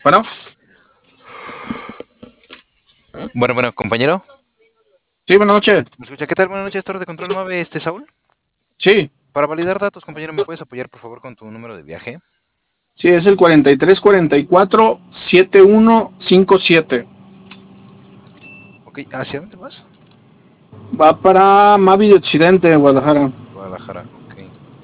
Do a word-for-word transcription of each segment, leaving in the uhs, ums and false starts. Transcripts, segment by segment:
Bueno, Bueno, bueno, compañero. sí, buenas noches. ¿Me escucha? ¿Qué tal? Buenas noches, Torre de Control nueve, este Saúl. Sí, Para validar datos, compañero, ¿me puedes apoyar, por favor, con tu número de viaje? sí, es el cuarenta y tres cuarenta y cuatro setenta y uno cincuenta y siete. Ok, ¿hacia dónde vas? Va para Mavi de Occidente, Guadalajara. Guadalajara, ok.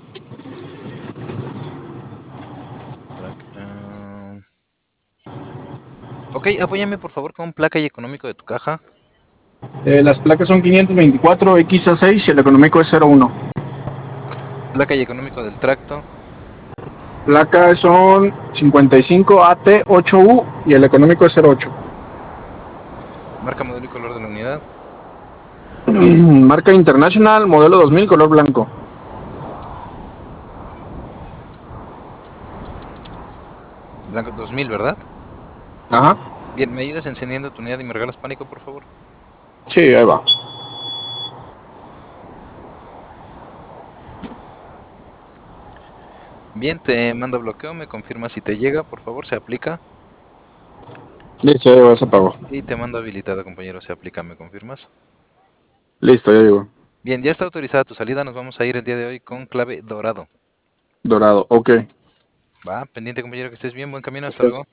Track, ah, Ok, apóyame, por favor, con placa y económico de tu caja. Eh, las placas son quinientos veinticuatro X A seis y el económico es cero uno. Placa y económico del tracto. Placas son cincuenta y cinco A T ocho U y el económico es cero ocho. Marca, modelo y color de la unidad. Marca International, modelo dos mil, color blanco. Blanco dos mil, ¿verdad? Ajá. Bien, ¿me ayudas encendiendo tu unidad y me regalas pánico, por favor? Sí, ahí va. Bien, te mando bloqueo, me confirma si te llega, por favor, se aplica. Listo, ya llegó, se apagó. Y te mando habilitado, compañero, se aplica, ¿me confirmas? Listo, ya llegó. Bien, ya está autorizada tu salida, nos vamos a ir el día de hoy con clave dorado. Dorado, ok. Va, pendiente, compañero, que estés bien, buen camino, hasta Ok. luego.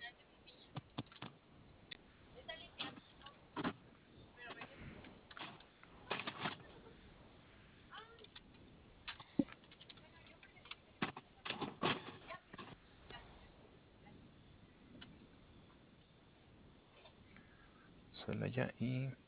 Celaya y